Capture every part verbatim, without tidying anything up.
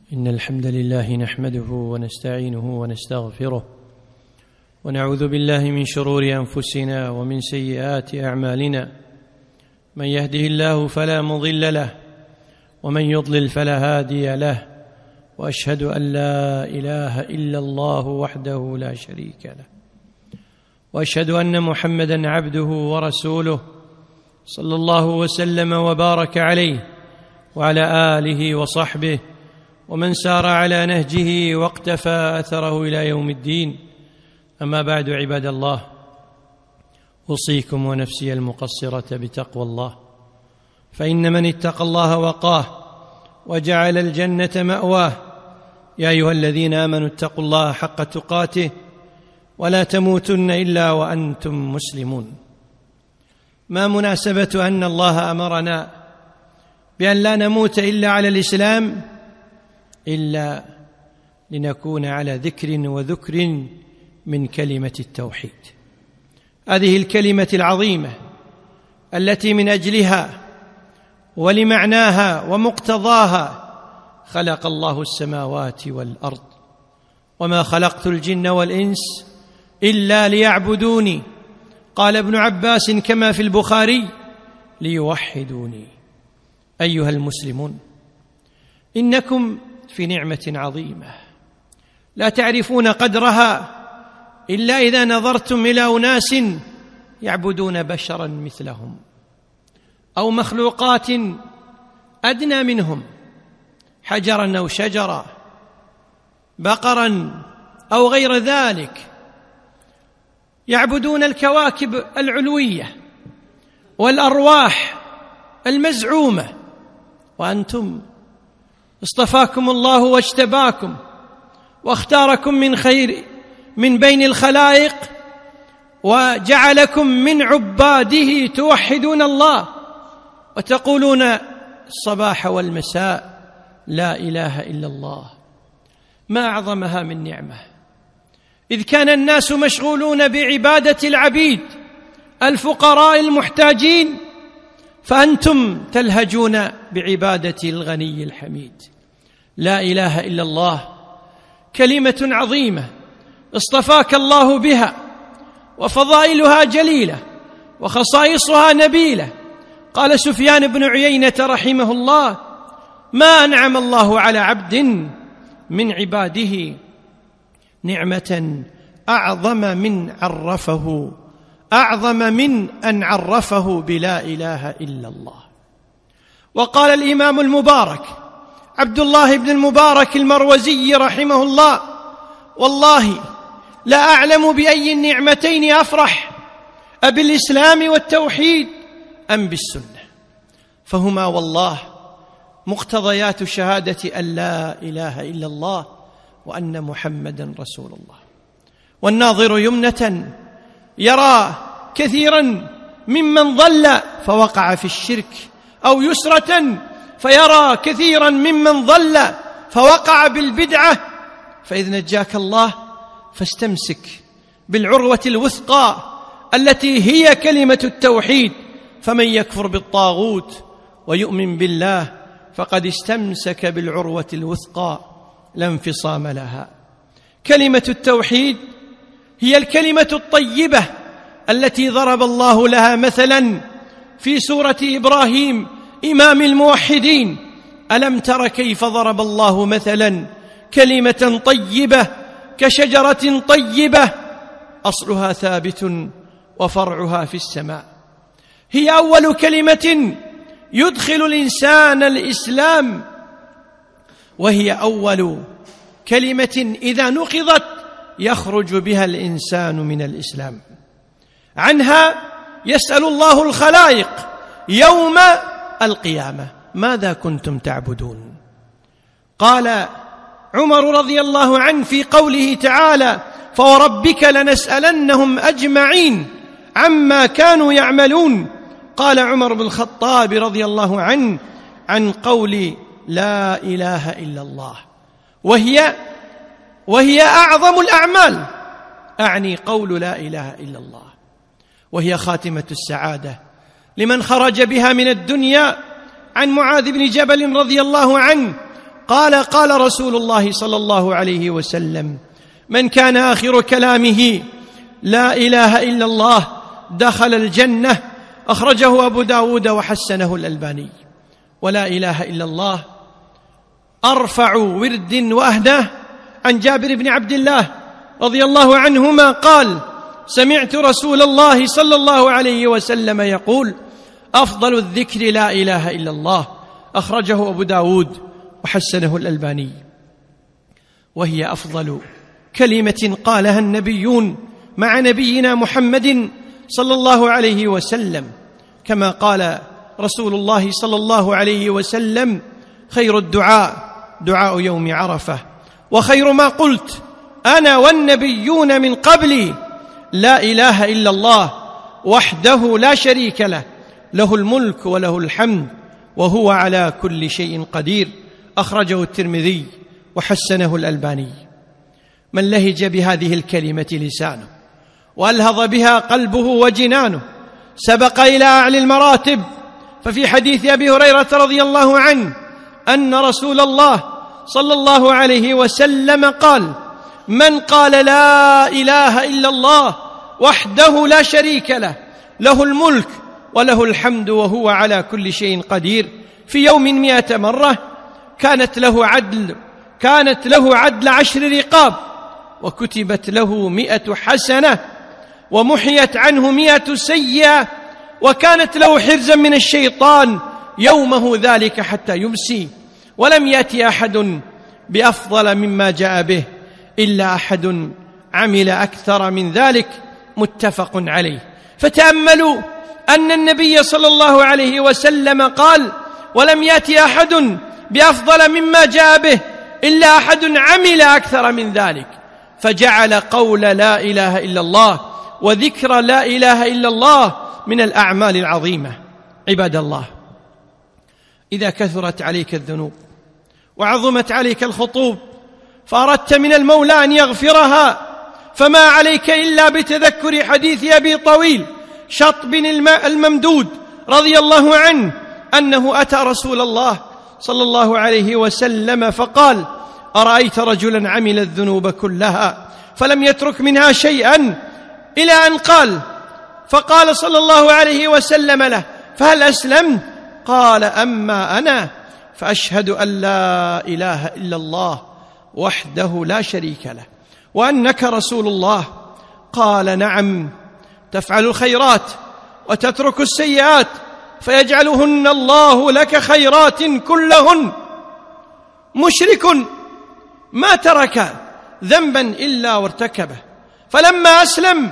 إن الحمد لله نحمده ونستعينه ونستغفره ونعوذ بالله من شرور أنفسنا ومن سيئات أعمالنا. من يهده الله فلا مضل له ومن يضلل فلا هادي له، وأشهد أن لا إله إلا الله وحده لا شريك له، وأشهد أن محمدًا عبده ورسوله صلى الله وسلم وبارك عليه وعلى آله وصحبه ومن سار على نهجه واقتفى أثره إلى يوم الدين. أما بعد، عباد الله، أوصيكم ونفسي المقصرة بتقوى الله، فإن من اتقى الله وقاه وجعل الجنة مأواه. يا أيها الذين آمنوا اتقوا الله حق تقاته ولا تموتن إلا وأنتم مسلمون. ما مناسبة أن الله أمرنا بأن لا نموت إلا على الإسلام إلا لنكون على ذكر وذكر من كلمة التوحيد، هذه الكلمة العظيمة التي من أجلها ولمعناها ومقتضاها خلق الله السماوات والأرض، وما خلقت الجن والإنس إلا ليعبدوني. قال ابن عباس كما في البخاري: ليوحدوني. أيها المسلمون، إنكم في نعمة عظيمة لا تعرفون قدرها إلا إذا نظرتم إلى أناس يعبدون بشرا مثلهم أو مخلوقات أدنى منهم، حجرا أو شجرا، بقرا أو غير ذلك، يعبدون الكواكب العلوية والأرواح المزعومة، وأنتم اصطفاكم الله واجتباكم واختاركم من خير من بين الخلائق وجعلكم من عباده توحدون الله وتقولون الصباح والمساء لا إله إلا الله. ما أعظمها من نعمة، إذ كان الناس مشغولون بعبادة العبيد الفقراء المحتاجين، فأنتم تلهجون بعبادة الغني الحميد. لا إله إلا الله كلمة عظيمة اصطفاك الله بها، وفضائلها جليلة وخصائصها نبيلة. قال سفيان بن عيينة رحمه الله: ما أنعم الله على عبد من عباده نعمة أعظم من عرفه أعظم من أن عرفه بلا إله إلا الله. وقال الإمام المبارك عبد الله بن المبارك المروزي رحمه الله: والله لا أعلم بأي النعمتين أفرح، أبالإسلام والتوحيد أم بالسنة، فهما والله مقتضيات شهادة أن لا إله إلا الله وأن محمدًا رسول الله. والناظر يمنة يرى كثيرا ممن ضل فوقع في الشرك، أو يسرة فيرى كثيرا ممن ضل فوقع بالبدعة. فإذ نجاك الله فاستمسك بالعروة الوثقى التي هي كلمة التوحيد، فمن يكفر بالطاغوت ويؤمن بالله فقد استمسك بالعروة الوثقى لا انفصام لها. كلمة التوحيد هي الكلمة الطيبة التي ضرب الله لها مثلا في سورة إبراهيم إمام الموحدين: ألم تر كيف ضرب الله مثلا كلمة طيبة كشجرة طيبة أصلها ثابت وفرعها في السماء. هي أول كلمة يدخل الإنسان الإسلام، وهي أول كلمة إذا نقضت يخرج بها الإنسان من الإسلام. عنها يسأل الله الخلائق يوم القيامة: ماذا كنتم تعبدون؟ قال عمر رضي الله عنه في قوله تعالى: فوربك لنسألنهم أجمعين عما كانوا يعملون. قال عمر بن الخطاب رضي الله عنه عن قول لا إله إلا الله، وهي وهي أعظم الأعمال، أعني قول لا إله إلا الله، وهي خاتمة السعادة لمن خرج بها من الدنيا. عن معاذ بن جبل رضي الله عنه قال قال رسول الله صلى الله عليه وسلم: من كان آخر كلامه لا إله إلا الله دخل الجنة. أخرجه أبو داود وحسنه الألباني. ولا إله إلا الله أرفع ورد وأهداه. عن جابر بن عبد الله رضي الله عنهما قال: سمعت رسول الله صلى الله عليه وسلم يقول: أفضل الذكر لا إله إلا الله. أخرجه أبو داود وحسنه الألباني. وهي أفضل كلمة قالها النبيون مع نبينا محمد صلى الله عليه وسلم، كما قال رسول الله صلى الله عليه وسلم: خير الدعاء دعاء يوم عرفة، وخير ما قلت أنا والنبيون من قبلي لا إله إلا الله وحده لا شريك له، له الملك وله الحمد وهو على كل شيء قدير. أخرجه الترمذي وحسنه الألباني. من لهج بهذه الكلمة لسانه وألهض بها قلبه وجنانه سبق إلى أعلى المراتب. ففي حديث أبي هريرة رضي الله عنه أن رسول الله صلى الله عليه وسلم قال: من قال لا إله إلا الله وحده لا شريك له، له الملك وله الحمد وهو على كل شيء قدير، في يوم مئة مرة كانت له عدل كانت له عدل عشر رقاب، وكتبت له مئة حسنة، ومحيت عنه مئة سيئة، وكانت له حرزا من الشيطان يومه ذلك حتى يمسي. ولم يأتي أحد بأفضل مما جاء به إلا أحد عمل أكثر من ذلك. متفق عليه. فتأملوا أن النبي صلى الله عليه وسلم قال: ولم يأتي أحد بأفضل مما جاء به إلا أحد عمل أكثر من ذلك، فجعل قول لا إله إلا الله وذكر لا إله إلا الله من الأعمال العظيمة. عباد الله، إذا كثرت عليك الذنوب وعظمت عليك الخطوب فأردت من المولى أن يغفرها، فما عليك إلا بتذكر حديث أبي طويل شطب الممدود رضي الله عنه أنه أتى رسول الله صلى الله عليه وسلم فقال: أرأيت رجلا عمل الذنوب كلها فلم يترك منها شيئا، إلى أن قال: فقال صلى الله عليه وسلم له: فهل أسلمت؟ قال: أما أنا فأشهد أن لا إله إلا الله وحده لا شريك له وأنك رسول الله. قال: نعم، تفعل الخيرات وتترك السيئات فيجعلهن الله لك خيرات كلهن. مشرك ما ترك ذنبا إلا وارتكبه، فلما أسلم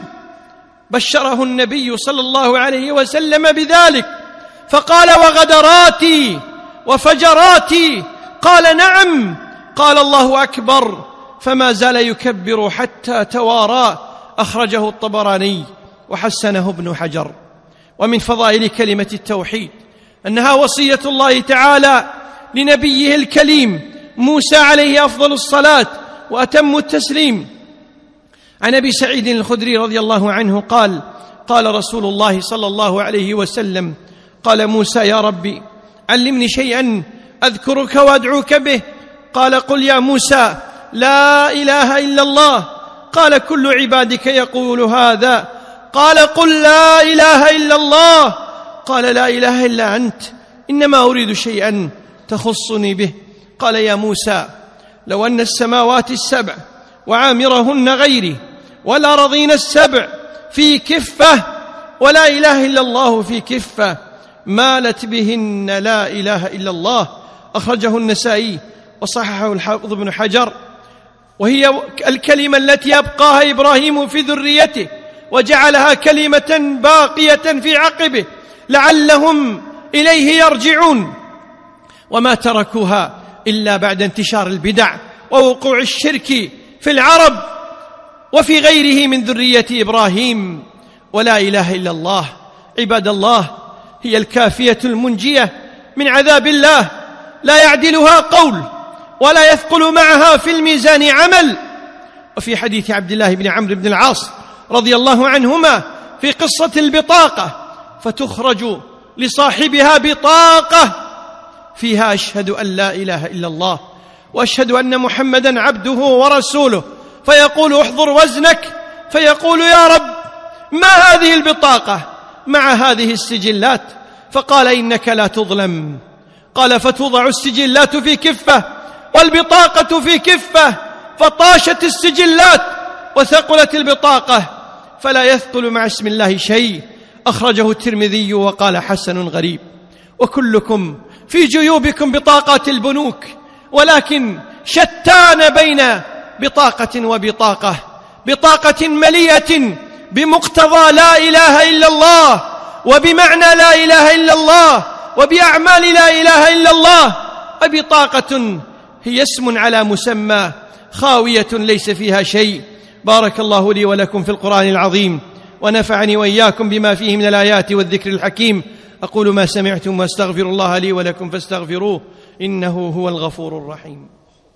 بشره النبي صلى الله عليه وسلم بذلك، فقال: وغدراتي وفجراتي؟ قال: نعم. قال: الله أكبر، فما زال يكبر حتى توارى. أخرجه الطبراني وحسنه ابن حجر. ومن فضائل كلمة التوحيد أنها وصية الله تعالى لنبيه الكليم موسى عليه أفضل الصلاة وأتم التسليم. عن أبي سعيد الخدري رضي الله عنه قال: قال رسول الله صلى الله عليه وسلم: قال موسى: يا ربي علمني شيئا أذكرك وأدعوك به. قال: قل يا موسى لا إله إلا الله. قال: كل عبادك يقول هذا. قال: قل لا إله إلا الله. قال: لا إله إلا أنت، إنما أريد شيئا تخصني به. قال: يا موسى لو أن السماوات السبع وعامرهن غيري والأرضين السبع في كفة ولا إله إلا الله في كفة مالت بهن لا إله إلا الله. أخرجه النسائي وصححه الحافظ ابن حجر. وهي الكلمة التي أبقاها إبراهيم في ذريته وجعلها كلمة باقية في عقبه لعلهم إليه يرجعون، وما تركوها إلا بعد انتشار البدع ووقوع الشرك في العرب وفي غيره من ذرية إبراهيم. ولا إله إلا الله عباد الله هي الكافية المنجية من عذاب الله، لا يعدلها قول ولا يثقل معها في الميزان عمل. وفي حديث عبد الله بن عمرو بن العاص رضي الله عنهما في قصة البطاقة: فتخرج لصاحبها بطاقة فيها أشهد أن لا إله إلا الله وأشهد أن محمدًا عبده ورسوله، فيقول احضر وزنك، فيقول يا رب ما هذه البطاقة مع هذه السجلات؟ فقال إنك لا تظلم. قال فتوضع السجلات في كفة والبطاقة في كفة، فطاشت السجلات وثقلت البطاقة، فلا يثقل مع اسم الله شيء. أخرجه الترمذي وقال حسن غريب. وكلكم في جيوبكم بطاقات البنوك، ولكن شتان بين بطاقة وبطاقة. بطاقة مليئة بمقتضى لا إله إلا الله، وبمعنى لا إله إلا الله، وبأعمال لا إله إلا الله، وبطاقة هي اسم على مسمى خاوية ليس فيها شيء. بارك الله لي ولكم في القرآن العظيم، ونفعني وإياكم بما فيه من الآيات والذكر الحكيم. أقول ما سمعتم واستغفر الله لي ولكم فاستغفروه إنه هو الغفور الرحيم.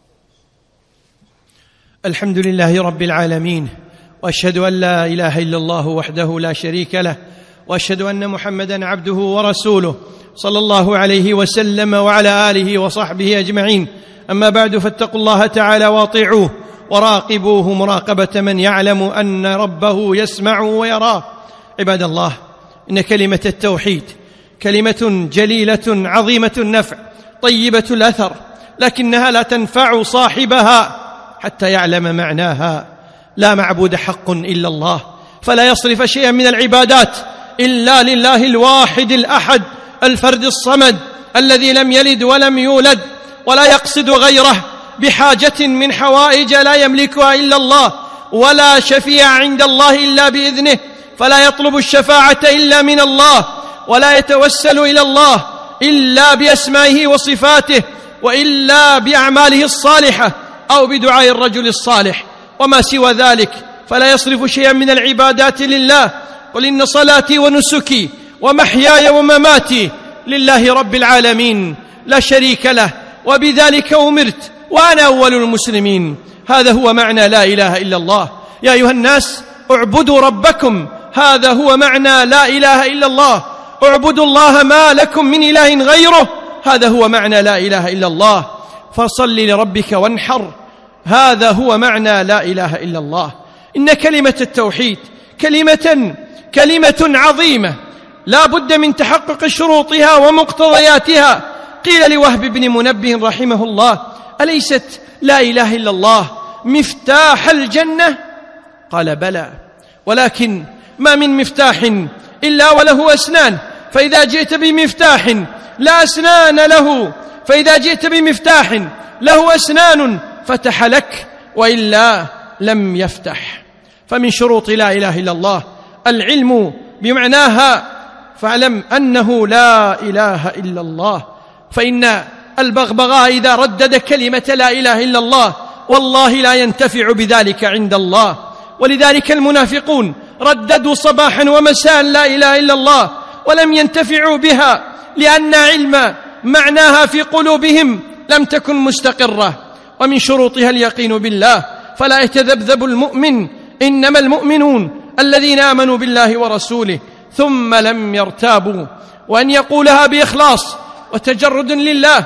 الحمد لله رب العالمين، وأشهد أن لا إله إلا الله وحده لا شريك له، وأشهد أن محمدًا عبده ورسوله صلى الله عليه وسلم وعلى آله وصحبه أجمعين. أما بعد، فاتقوا الله تعالى واطيعوه، وراقبوه مراقبة من يعلم أن ربه يسمع ويراه. عباد الله، إن كلمة التوحيد كلمة جليلة عظيمة النفع طيبة الأثر، لكنها لا تنفع صاحبها حتى يعلم معناها. لا معبود حق إلا الله، فلا يصرف شيئا من العبادات إلا لله الواحد الأحد الفرد الصمد الذي لم يلد ولم يولد، ولا يقصد غيره بحاجة من حوائج لا يملكها إلا الله، ولا شفيع عند الله إلا بإذنه، فلا يطلب الشفاعة إلا من الله، ولا يتوسل إلى الله إلا بأسمائه وصفاته، وإلا بأعماله الصالحة أو بدعاء الرجل الصالح. وما سوى ذلك فلا يصرف شيئا من العبادات لله. قل إن صلاتي ونسكي ومحياي ومماتي لله رب العالمين لا شريك له، وبذلك أمرت وأنا أول المسلمين. هذا هو معنى لا إله إلا الله. يا أيها الناس اعبدوا ربكم، هذا هو معنى لا إله إلا الله. اعبدوا الله ما لكم من إله غيره، هذا هو معنى لا إله إلا الله. فصل لربك وانحر، هذا هو معنى لا إله إلا الله. إن كلمة التوحيد كلمة كلمة عظيمة لا بد من تحقق شروطها ومقتضياتها. قيل لوهب بن منبه رحمه الله: أليست لا إله إلا الله مفتاح الجنة؟ قال: بلى، ولكن ما من مفتاح إلا وله أسنان، فإذا جئت بمفتاح لا أسنان له فإذا جئت بمفتاح له أسنان فتح لك، وإلا لم يفتح. فمن شروط لا إله إلا الله العلم بمعناها، فاعلم أنه لا إله إلا الله. فإن البغبغاء إذا ردد كلمة لا إله إلا الله والله لا ينتفع بذلك عند الله. ولذلك المنافقون رددوا صباحا ومساء لا إله إلا الله ولم ينتفعوا بها، لأن علم معناها في قلوبهم لم تكن مستقرة. ومن شروطها اليقين بالله، فلا يتذبذب المؤمن، إنما المؤمنون الذين آمنوا بالله ورسوله ثم لم يرتابوا. وأن يقولها بإخلاص وتجرد لله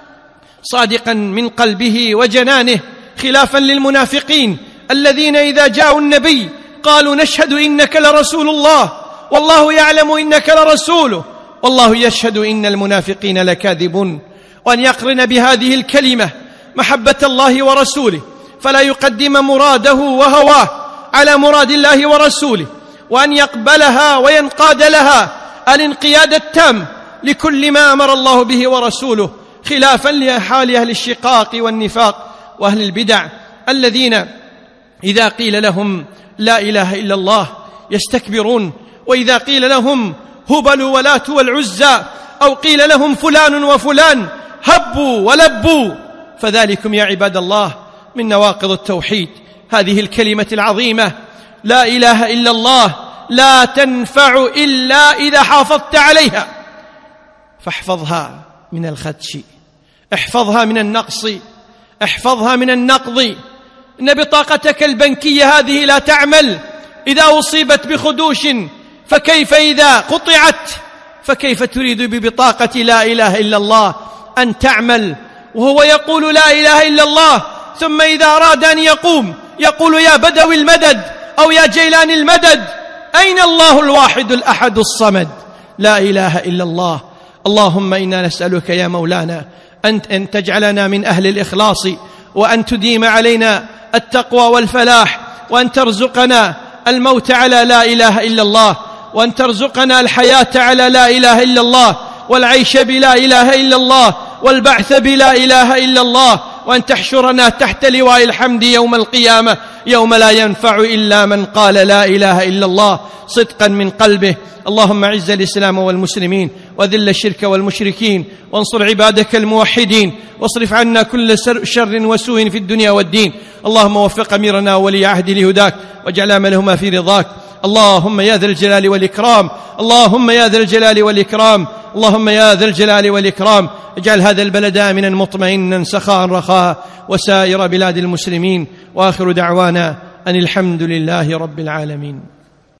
صادقا من قلبه وجنانه، خلافا للمنافقين الذين إذا جاءوا النبي قالوا: نشهد إنك لرسول الله، والله يعلم إنك لرسوله، والله يشهد إن المنافقين لكاذبون. وأن يقرن بهذه الكلمة محبة الله ورسوله، فلا يقدم مراده وهواه على مراد الله ورسوله، وأن يقبلها وينقاد لها الانقياد التام لكل ما أمر الله به ورسوله، خلافا لحال أهل الشقاق والنفاق وأهل البدع الذين إذا قيل لهم لا إله إلا الله يستكبرون، وإذا قيل لهم هبل ولات والعزى أو قيل لهم فلان وفلان هبوا ولبوا. فذلكم يا عباد الله من نواقض التوحيد هذه الكلمة العظيمة لا إله إلا الله، لا تنفع إلا إذا حافظت عليها، فاحفظها من الخدش، احفظها من النقص، احفظها من النقض. إن بطاقتك البنكية هذه لا تعمل إذا أصيبت بخدوش، فكيف إذا قطعت؟ فكيف تريد ببطاقة لا إله إلا الله أن تعمل وهو يقول لا إله إلا الله، ثم إذا أراد أن يقوم يقول يا بدوي المدد أو يا جيلان المدد، أين الله الواحد الأحد الصمد؟ لا إله إلا الله. اللهم إنا نسألك يا مولانا أن تجعلنا من أهل الإخلاص، وأن تديم علينا التقوى والفلاح، وأن ترزقنا الموت على لا إله إلا الله، وأن ترزقنا الحياة على لا إله إلا الله، والعيش بلا إله إلا الله، والبعث بلا إله إلا الله، وأن تحشرنا تحت لواء الحمد يوم القيامة، يوم لا ينفع إلا من قال لا إله إلا الله صدقا من قلبه. اللهم اعز الإسلام والمسلمين، وذل الشرك والمشركين، وانصر عبادك الموحدين، واصرف عنا كل شر وسوء في الدنيا والدين. اللهم وفق أميرنا وولي عهد لهداك، واجعل عملهما في رضاك. اللهم يا ذا الجلال والإكرام، اللهم يا ذا الجلال والإكرام، اللهم يا ذا الجلال والإكرام، اجعل هذا البلد آمنا مطمئنا سخاء رخاء، وسائر بلاد المسلمين. وآخر دعوانا أن الحمد لله رب العالمين.